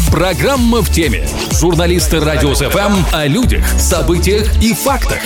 Программа «В теме». Журналисты Радио СФМ о людях, событиях и фактах.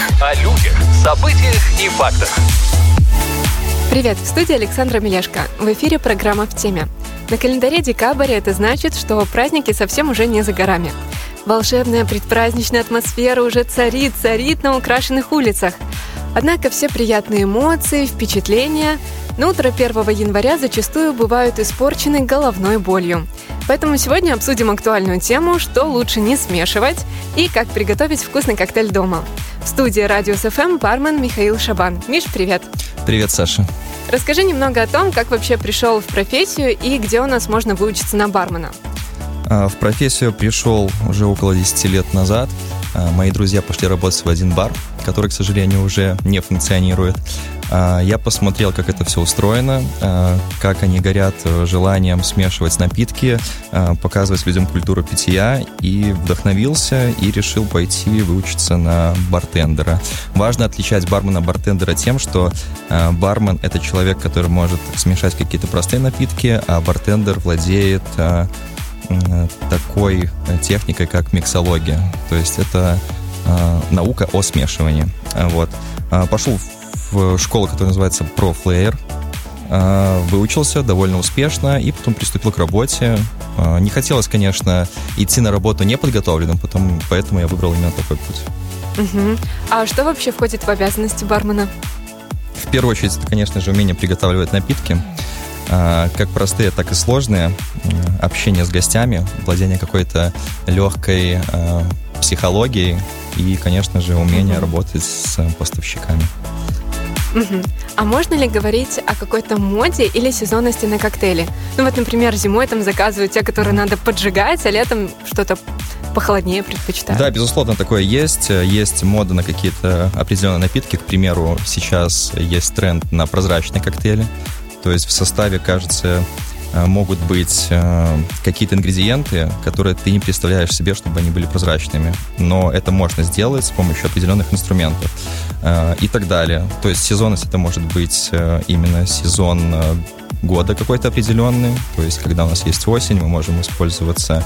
Привет, в студии Александра Мелешко. В эфире программа «В теме». На календаре декабрь, это значит, что праздники совсем уже не за горами. Волшебная предпраздничная атмосфера уже царит на украшенных улицах. Однако все приятные эмоции, впечатления на утро 1 января зачастую бывают испорчены головной болью. Поэтому сегодня обсудим актуальную тему, что лучше не смешивать и как приготовить вкусный коктейль дома. В студии Радио СФМ бармен Михаил Шабан. Миш, привет! Привет, Саша. Расскажи немного о том, как вообще пришел в профессию и где у нас можно выучиться на бармена. В профессию пришел уже около 10 лет назад. Мои друзья пошли работать в один бар, который, к сожалению, уже не функционирует. Я посмотрел, как это все устроено, как они горят желанием смешивать напитки, показывать людям культуру питья, и вдохновился и решил пойти выучиться на бартендера. Важно отличать бармена-бартендера тем, что бармен — это человек, который может смешать какие-то простые напитки, а бартендер владеет такой техникой, как миксология. То есть это наука о смешивании. Вот. Пошел в школу, которая называется ProFlair. Выучился довольно успешно и потом приступил к работе. Не хотелось, конечно, идти на работу неподготовленным, поэтому я выбрал именно такой путь. Угу. А что вообще входит в обязанности бармена? В первую очередь, это, конечно же, умение приготавливать напитки. Как простые, так и сложные. Общение с гостями, владение какой-то легкой психологией и, конечно же, умение работать с поставщиками. А можно ли говорить о какой-то моде или сезонности на коктейли? Ну вот, например, зимой там заказывают те, которые надо поджигать, а летом что-то похолоднее предпочитают. Да, безусловно, такое есть. Есть мода на какие-то определенные напитки. К примеру, сейчас есть тренд на прозрачные коктейли. То есть в составе, кажется, могут быть какие-то ингредиенты, которые ты не представляешь себе, чтобы они были прозрачными. Но это можно сделать с помощью определенных инструментов и так далее. То есть сезонность — это может быть именно сезон года какой-то определенный. То есть когда у нас есть осень, мы можем использоваться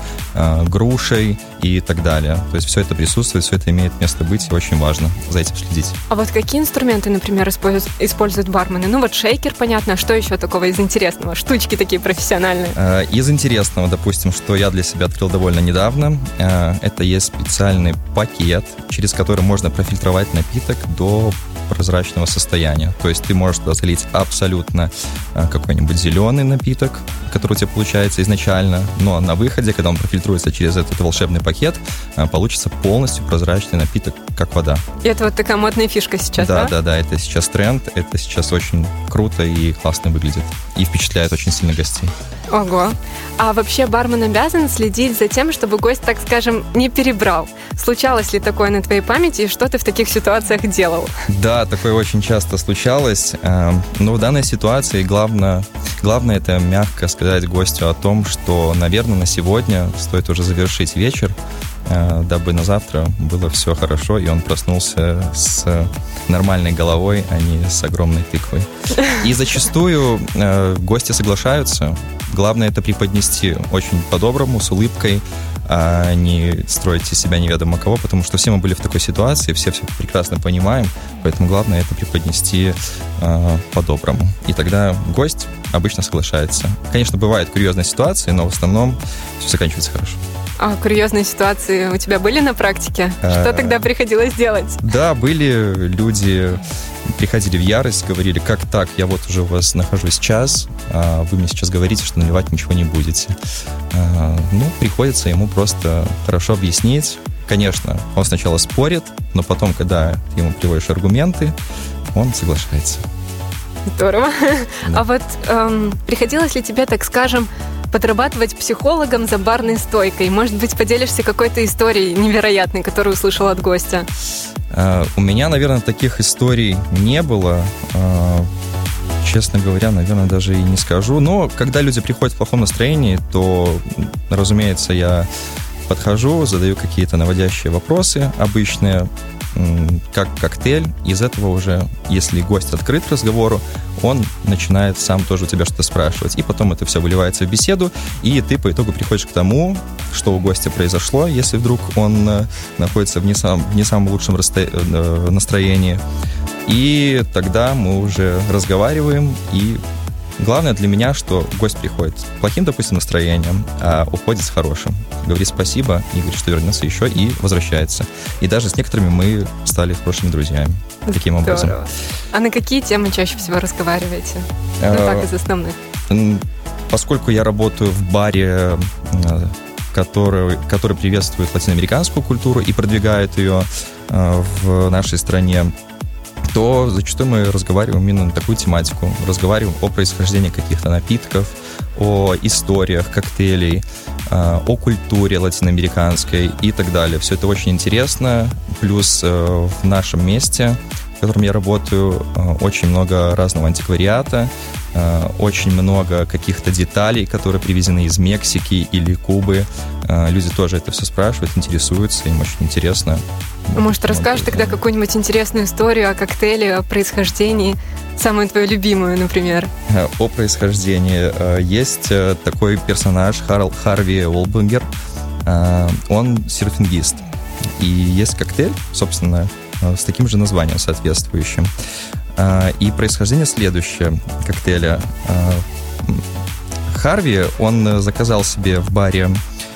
грушей и так далее. То есть все это присутствует, все это имеет место быть, и очень важно за этим следить. А вот какие инструменты, например, используют бармены? Ну вот шейкер, понятно. А что еще такого из интересного? Штучки такие профессиональные. Из интересного, допустим, что я для себя открыл довольно недавно, это есть специальный пакет, через который можно профильтровать напиток до прозрачного состояния. То есть ты можешь туда залить абсолютно какой-нибудь зеленый напиток, который у тебя получается изначально, но на выходе, когда он профильтруется через этот волшебный пакет, получится полностью прозрачный напиток, как вода. И это вот такая модная фишка сейчас, да? Да, это сейчас тренд, это сейчас очень круто и классно выглядит, и впечатляет очень сильно гостей. Ого! А вообще бармен обязан следить за тем, чтобы гость, так скажем, не перебрал? Случалось ли такое на твоей памяти, и что ты в таких ситуациях делал? Да, такое очень часто случалось, но в данной ситуации главное это мягко сказать гостю о том, что, наверное, на сегодня стоит уже завершить вечер, дабы на завтра было все хорошо, и он проснулся с нормальной головой, а не с огромной тыквой. И зачастую гости соглашаются. Главное это преподнести очень по-доброму, с улыбкой, а не строить из себя неведомо кого, потому что все мы были в такой ситуации, все прекрасно понимаем, поэтому главное это преподнести по-доброму. И тогда гость обычно соглашается. Конечно, бывают курьезные ситуации, но в основном все заканчивается хорошо. А курьезные ситуации у тебя были на практике? Что тогда приходилось делать? Да, были люди, приходили в ярость, говорили: как так, я вот уже у вас нахожусь час, а вы мне сейчас говорите, что наливать ничего не будете. Приходится ему просто хорошо объяснить. Конечно, он сначала спорит, но потом, когда ты ему приводишь аргументы, он соглашается. Здорово. Да. А вот приходилось ли тебе, так скажем, подрабатывать психологом за барной стойкой? Может быть, поделишься какой-то историей невероятной, которую услышал от гостя? У меня, наверное, таких историй не было. Честно говоря, наверное, даже и не скажу. Но когда люди приходят в плохом настроении, то, разумеется, я подхожу, задаю какие-то наводящие вопросы обычные, как коктейль. Из этого уже, если гость открыт к разговору, он начинает сам тоже у тебя что-то спрашивать. И потом это все выливается в беседу, и ты по итогу приходишь к тому, что у гостя произошло, если вдруг он находится в не самом лучшем настроении. И тогда мы уже разговариваем, и главное для меня, что гость приходит с плохим, допустим, настроением, а уходит с хорошим. Говорит спасибо и говорит, что вернется еще, и возвращается. И даже с некоторыми мы стали хорошими друзьями. Таким образом. А на какие темы чаще всего разговариваете? Так, из основных. Поскольку я работаю в баре, который приветствует латиноамериканскую культуру и продвигает ее в нашей стране, то зачастую мы разговариваем именно на такую тематику. Разговариваем о происхождении каких-то напитков, о историях коктейлей, о культуре латиноамериканской и так далее. Все это очень интересно. Плюс в нашем месте, в котором я работаю, очень много разного антиквариата, очень много каких-то деталей, которые привезены из Мексики или Кубы. Люди тоже это все спрашивают, интересуются, им очень интересно. Может, расскажешь тогда какую-нибудь интересную историю о коктейле, о происхождении, самую твою любимую, например? О происхождении. Есть такой персонаж Харви Уолбингер. Он серфингист. И есть коктейль, собственно, с таким же названием соответствующим. И происхождение следующее коктейля. Харви, он заказал себе в баре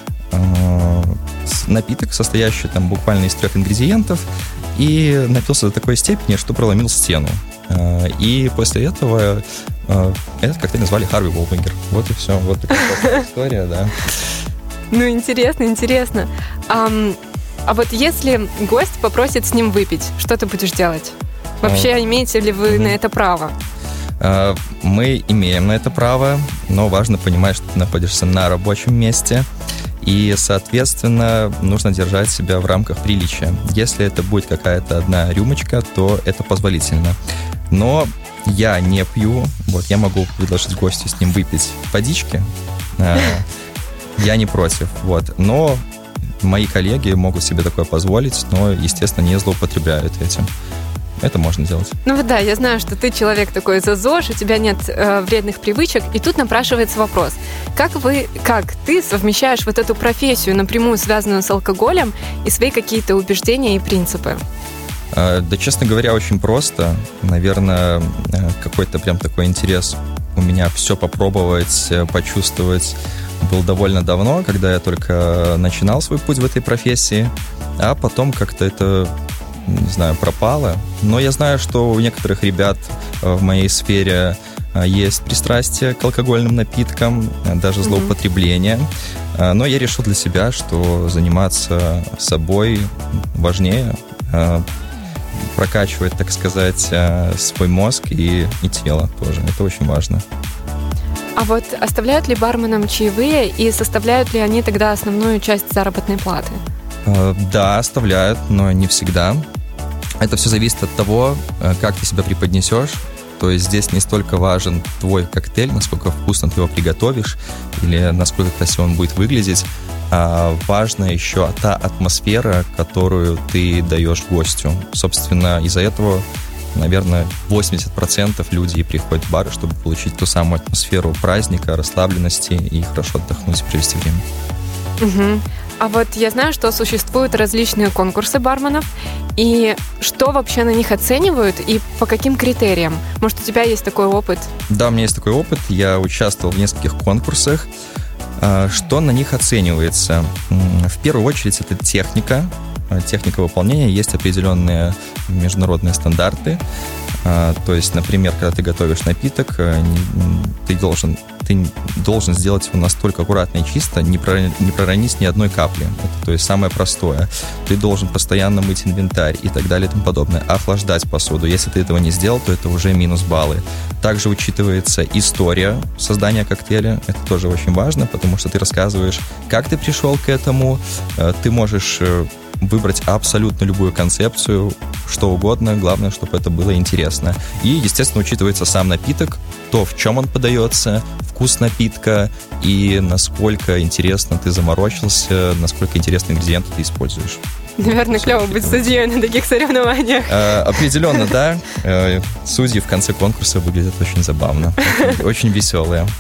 напиток, состоящий там буквально из 3 ингредиентов, и напился до такой степени, что проломил стену. И после этого этот коктейль назвали Харви Уолбингер. Вот и все. Вот такая история, да. Ну, интересно. А вот если гость попросит с ним выпить, что ты будешь делать? Вообще, имеете ли вы на это право? Мы имеем на это право, но важно понимать, что ты находишься на рабочем месте, и, соответственно, нужно держать себя в рамках приличия. Если это будет какая-то одна рюмочка, то это позволительно. Но я не пью, вот я могу предложить гостю с ним выпить водички, я не против, вот. Но мои коллеги могут себе такое позволить, но, естественно, не злоупотребляют этим. Это можно делать. Ну вот да, я знаю, что ты человек такой за ЗОЖ, у тебя нет вредных привычек, и тут напрашивается вопрос. Как ты совмещаешь вот эту профессию, напрямую связанную с алкоголем, и свои какие-то убеждения и принципы? Да, честно говоря, очень просто. Наверное, какой-то прям такой интерес у меня все попробовать, почувствовать был довольно давно, когда я только начинал свой путь в этой профессии, а потом как-то это, не знаю, пропало. Но я знаю, что у некоторых ребят в моей сфере есть пристрастие к алкогольным напиткам, даже злоупотребление. Но я решил для себя, что заниматься собой важнее, прокачивать, так сказать, свой мозг и тело тоже. Это очень важно. А вот оставляют ли барменам чаевые и составляют ли они тогда основную часть заработной платы? Да, оставляют, но не всегда. Это все зависит от того, как ты себя преподнесешь. То есть здесь не столько важен твой коктейль, насколько вкусно ты его приготовишь или насколько красиво он будет выглядеть. А важна еще та атмосфера, которую ты даешь гостю. Собственно, из-за этого, наверное, 80% людей приходят в бары, чтобы получить ту самую атмосферу праздника, расслабленности и хорошо отдохнуть и провести время. Угу. А вот я знаю, что существуют различные конкурсы барменов, и что вообще на них оценивают и по каким критериям? Может, у тебя есть такой опыт? Да, у меня есть такой опыт. Я участвовал в нескольких конкурсах. Что на них оценивается? В первую очередь это техника выполнения. Есть определенные международные стандарты. То есть, например, когда ты готовишь напиток, ты должен сделать его настолько аккуратно и чисто, не проронить ни одной капли. Это, то есть, самое простое. Ты должен постоянно мыть инвентарь и так далее и тому подобное. Охлаждать посуду. Если ты этого не сделал, то это уже минус баллы. Также учитывается история создания коктейля. Это тоже очень важно, потому что ты рассказываешь, как ты пришел к этому. Ты можешь выбрать абсолютно любую концепцию, что угодно, главное, чтобы это было интересно. И, естественно, учитывается сам напиток, то, в чем он подается, вкус напитка и насколько интересно ты заморочился, насколько интересные ингредиенты ты используешь. Наверное, клево быть судьей на таких соревнованиях. Определенно, да. Судьи в конце конкурса выглядят очень забавно, очень веселые.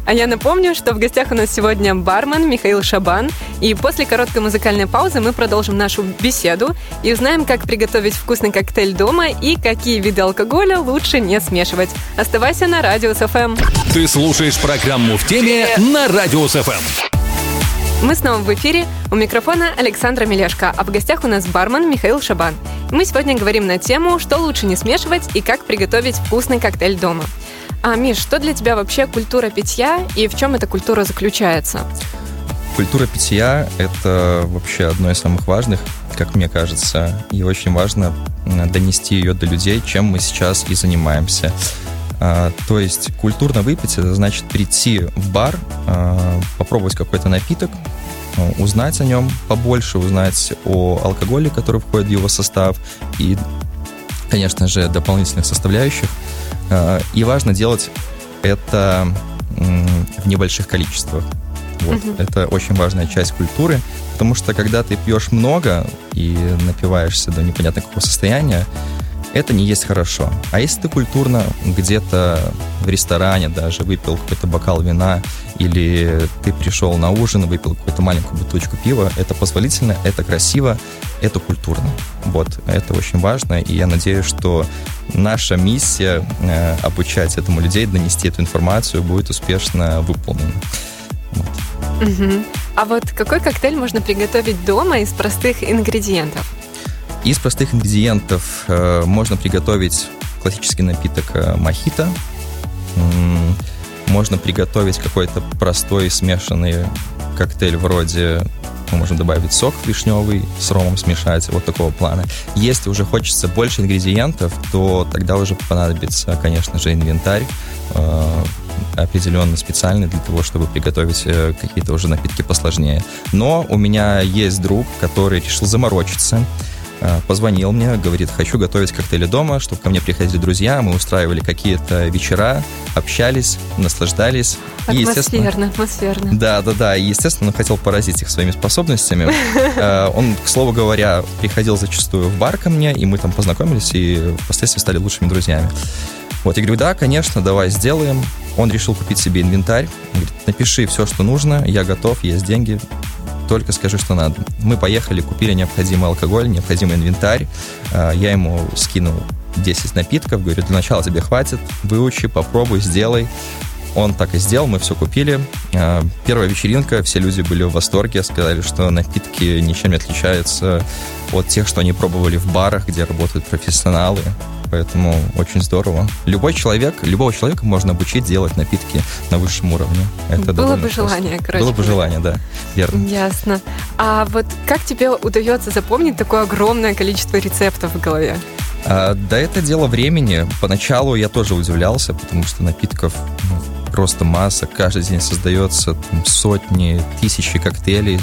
А я напомню, что в гостях у нас сегодня бармен Михаил Шабан. И после короткой музыкальной паузы мы продолжим нашу беседу и узнаем, как приготовить вкусный коктейль дома и какие виды алкоголя лучше не смешивать. Оставайся на Радио СФМ. Ты слушаешь программу «В теме» на Радио СФМ. Мы снова в эфире. У микрофона Александра Мелешко, а в гостях у нас бармен Михаил Шабан. Мы сегодня говорим на тему, что лучше не смешивать и как приготовить вкусный коктейль дома. А, Миш, что для тебя вообще культура питья и в чем эта культура заключается? Культура питья – это вообще одно из самых важных, как мне кажется, и очень важно донести ее до людей, чем мы сейчас и занимаемся. То есть культурно выпить – это значит прийти в бар, попробовать какой-то напиток, узнать о нем побольше, узнать о алкоголе, который входит в его состав, и, конечно же, дополнительных составляющих. И важно делать это в небольших количествах. Вот. Это очень важная часть культуры, потому что когда ты пьешь много и напиваешься до непонятно какого состояния, это не есть хорошо. А если ты культурно где-то в ресторане даже выпил какой-то бокал вина, или ты пришел на ужин, выпил какую-то маленькую бутылочку пива, это позволительно, это красиво, это культурно. Вот, это очень важно, и я надеюсь, что наша миссия обучать этому людей, донести эту информацию будет успешно выполнена. Вот. А вот какой коктейль можно приготовить дома из простых ингредиентов? Из простых ингредиентов можно приготовить классический напиток мохито. Можно приготовить какой-то простой смешанный коктейль вроде, мы можем добавить сок вишневый с ромом смешать, вот такого плана. Если уже хочется больше ингредиентов, то тогда уже понадобится, конечно же, инвентарь определенно специальный для того, чтобы приготовить какие-то уже напитки посложнее. Но у меня есть друг, который решил заморочиться. Позвонил мне, говорит, хочу готовить коктейли дома, чтобы ко мне приходили друзья, мы устраивали какие-то вечера, общались, наслаждались. Атмосферно. Да, и, естественно, он хотел поразить их своими способностями. Он, к слову говоря, приходил зачастую в бар ко мне, и мы там познакомились, и впоследствии стали лучшими друзьями. Вот, я говорю, да, конечно, давай сделаем. Он решил купить себе инвентарь, говорит, напиши все, что нужно, я готов, есть деньги, только скажи, что надо. Мы поехали, купили необходимый алкоголь, необходимый инвентарь. Я ему скинул 10 напитков, говорю, для начала тебе хватит, выучи, попробуй, сделай. Он так и сделал, мы все купили. Первая вечеринка, все люди были в восторге, сказали, что напитки ничем не отличаются от тех, что они пробовали в барах, где работают профессионалы. Поэтому очень здорово. Любого человека можно обучить делать напитки на высшем уровне. Это было бы желание, короче. Было бы желание, да, верно. Ясно. А вот как тебе удается запомнить такое огромное количество рецептов в голове? Да, это дело времени. Поначалу я тоже удивлялся, потому что напитков просто масса. Каждый день создается сотни, тысячи коктейлей.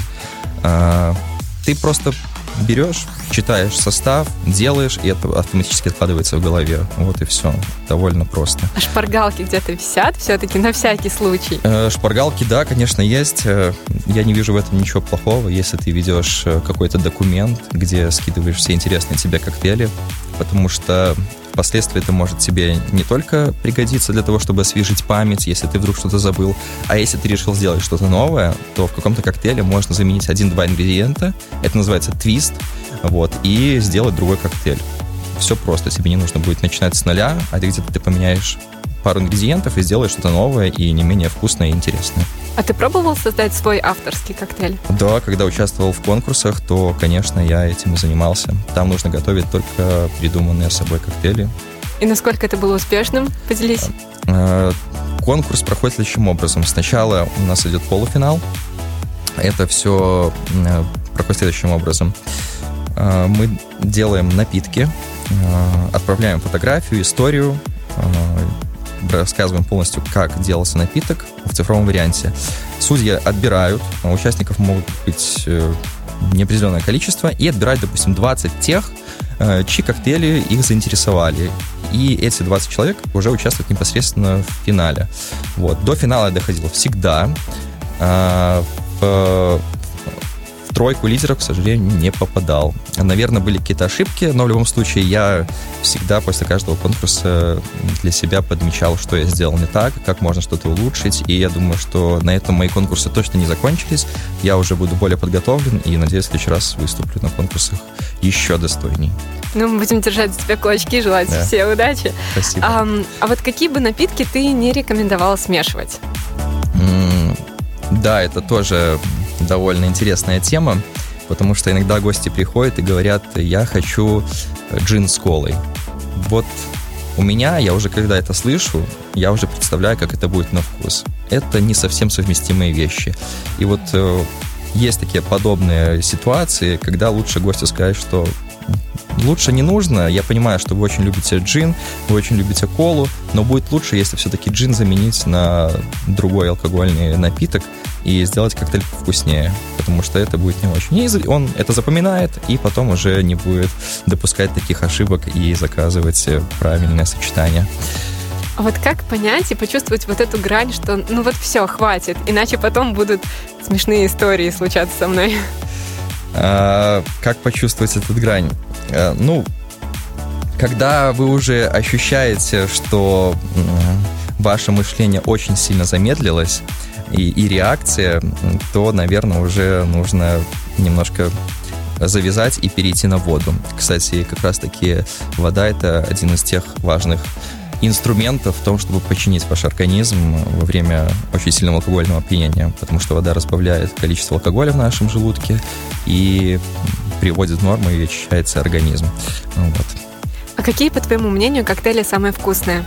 Ты просто берешь, читаешь состав, делаешь, и это автоматически откладывается в голове. Вот и все. Довольно просто. А шпаргалки где-то висят все-таки на всякий случай? Шпаргалки, да, конечно, есть. Я не вижу в этом ничего плохого, если ты ведешь какой-то документ, где скидываешь все интересные тебе коктейли, потому что впоследствии это может тебе не только пригодиться для того, чтобы освежить память, если ты вдруг что-то забыл, а если ты решил сделать что-то новое, то в каком-то коктейле можно заменить 1-2 ингредиента, это называется твист, вот, и сделать другой коктейль. Все просто, тебе не нужно будет начинать с нуля, а ты где-то поменяешь пару ингредиентов и сделаешь что-то новое и не менее вкусное и интересное. А ты пробовал создать свой авторский коктейль? Да, когда участвовал в конкурсах, то, конечно, я этим и занимался. Там нужно готовить только придуманные собой коктейли. И насколько это было успешным? Поделись. Конкурс проходит следующим образом. Сначала у нас идет полуфинал. Это все проходит следующим образом. Мы делаем напитки, отправляем фотографию, историю, рассказываем полностью, как делался напиток в цифровом варианте. Судьи отбирают, участников могут быть неопределенное количество, и отбирают, допустим, 20 тех, чьи коктейли их заинтересовали. И эти 20 человек уже участвуют непосредственно в финале. Вот. До финала я доходил всегда. В тройку лидеров, к сожалению, не попадал. Наверное, были какие-то ошибки, но в любом случае я всегда после каждого конкурса для себя подмечал, что я сделал не так, как можно что-то улучшить, и я думаю, что на этом мои конкурсы точно не закончились. Я уже буду более подготовлен и, надеюсь, в следующий раз выступлю на конкурсах еще достойней. Ну, мы будем держать за тебя кулачки и желать все удачи. Спасибо. А вот какие бы напитки ты не рекомендовал смешивать? Да, это тоже довольно интересная тема, потому что иногда гости приходят и говорят: я хочу джин с колой. Вот у меня, я уже когда это слышу, я уже представляю, как это будет на вкус. Это не совсем совместимые вещи. И вот есть такие подобные ситуации, когда лучше гостю сказать, что лучше не нужно. Я понимаю, что вы очень любите джин, вы очень любите колу, но будет лучше, если все-таки джин заменить на другой алкогольный напиток и сделать коктейль вкуснее, потому что это будет не очень. И он это запоминает, и потом уже не будет допускать таких ошибок и заказывать правильное сочетание. А вот как понять и почувствовать вот эту грань, что ну вот все, хватит, иначе потом будут смешные истории случаться со мной? Как почувствовать эту грань? Когда вы уже ощущаете, что ваше мышление очень сильно замедлилось, и реакция, то, наверное, уже нужно немножко завязать и перейти на воду. Кстати, как раз-таки вода — это один из тех важных инструментов в том, чтобы починить ваш организм во время очень сильного алкогольного опьянения, потому что вода разбавляет количество алкоголя в нашем желудке и приводит в норму и очищается организм. Вот. А какие, по твоему мнению, коктейли самые вкусные?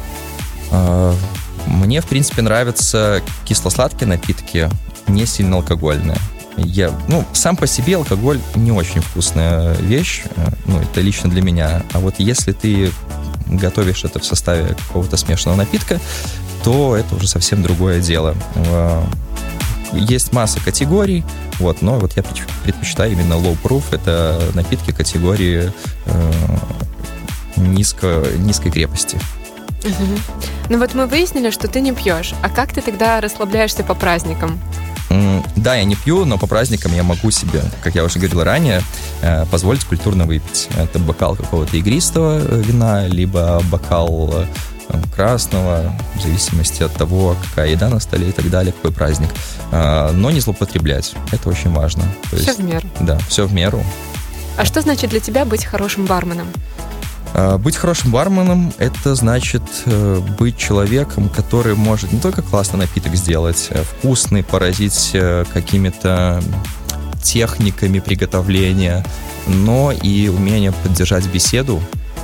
Мне, в принципе, нравятся кисло-сладкие напитки, не сильно алкогольные. Сам по себе алкоголь не очень вкусная вещь, это лично для меня. А вот если ты готовишь это в составе какого-то смешанного напитка, то это уже совсем другое дело. Есть масса категорий, но я предпочитаю именно low proof. Это напитки категории низкой крепости. Угу. Ну вот мы выяснили, что ты не пьешь. А как ты тогда расслабляешься по праздникам? Да, я не пью, но по праздникам я могу себе, как я уже говорил ранее, позволить культурно выпить. Это бокал какого-то игристого вина, либо бокал красного, в зависимости от того, какая еда на столе и так далее, какой праздник. Но не злоупотреблять. Это очень важно. Все в меру. Да, все в меру. А что значит для тебя быть хорошим барменом? Быть хорошим барменом — это значит быть человеком, который может не только классный напиток сделать, вкусный, поразить какими-то техниками приготовления, но и умение поддержать беседу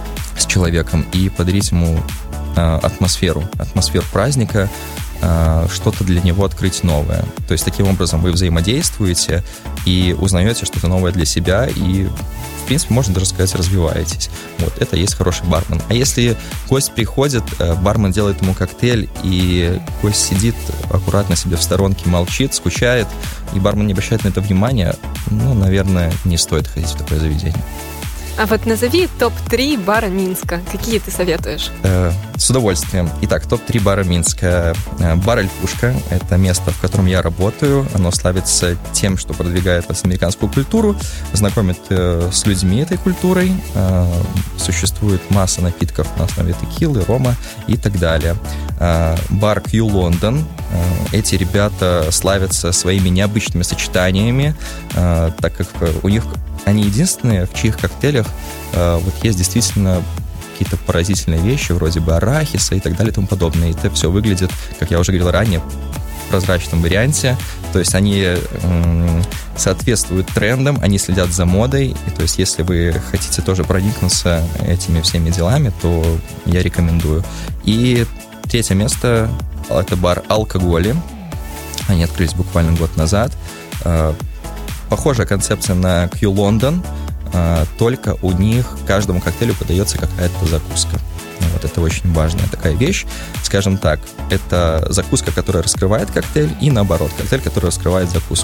с человеком и подарить ему атмосферу праздника, что-то для него открыть новое. То есть таким образом вы взаимодействуете и узнаете что-то новое для себя и, в принципе, можно даже сказать, развиваетесь. Это и есть хороший бармен. А если гость приходит, бармен делает ему коктейль, и гость сидит аккуратно себе в сторонке, молчит, скучает, и бармен не обращает на это внимания, наверное, не стоит ходить в такое заведение. А вот назови топ-3 бара Минска. Какие ты советуешь? С удовольствием. Итак, топ-3 бара Минска. Бар «Эльфушка» — это место, в котором я работаю. Оно славится тем, что продвигает латиноамериканскую культуру, знакомит с людьми этой культурой. Существует масса напитков на основе текилы, рома и так далее. Бар Q London. Эти ребята славятся своими необычными сочетаниями, так как у них они единственные, в чьих коктейлях есть действительно какие-то поразительные вещи, вроде бы арахиса и так далее и тому подобное. И это все выглядит, как я уже говорил ранее, в прозрачном варианте. То есть они соответствуют трендам, они следят за модой. И, то есть если вы хотите тоже проникнуться этими всеми делами, то я рекомендую. И третье место — это бар «Алкоголи». Они открылись буквально год назад. Похожая концепция на Q London, только у них каждому коктейлю подается какая-то закуска. Это очень важная такая вещь. Скажем так, это закуска, которая раскрывает коктейль, и наоборот, коктейль, который раскрывает закуску.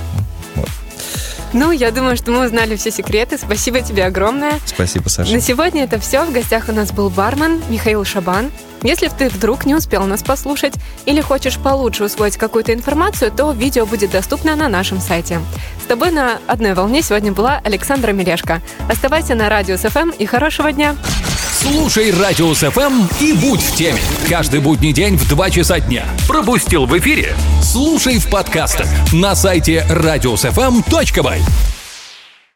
Я думаю, что мы узнали все секреты. Спасибо тебе огромное. Спасибо, Саша. На сегодня это все. В гостях у нас был бармен Михаил Шабан. Если ты вдруг не успел нас послушать или хочешь получше усвоить какую-то информацию, то видео будет доступно на нашем сайте. С тобой на одной волне сегодня была Александра Мелешко. Оставайся на Радиус ФМ и хорошего дня! Слушай Радиус ФМ и будь в теме. Каждый будний день в 2 часа дня. Пропустил в эфире? Слушай в подкастах на сайте radiusfm.by.